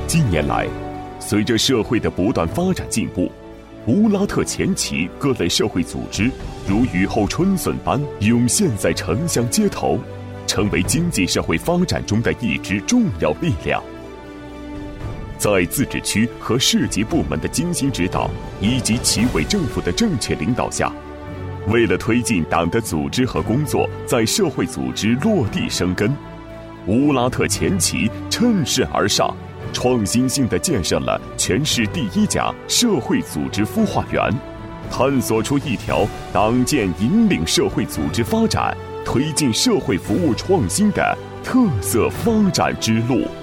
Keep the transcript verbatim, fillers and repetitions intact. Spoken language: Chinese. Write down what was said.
近年来，随着社会的不断发展进步，乌拉特前旗各类社会组织如雨后春笋般涌现在城乡街头，成为经济社会发展中的一支重要力量。在自治区和市级部门的精心指导以及旗委政府的正确领导下，为了推进党的组织和工作在社会组织落地生根，乌拉特前旗趁势而上，创新性地建设了全市第一家社会组织孵化园，探索出一条党建引领社会组织发展、推进社会服务创新的特色发展之路。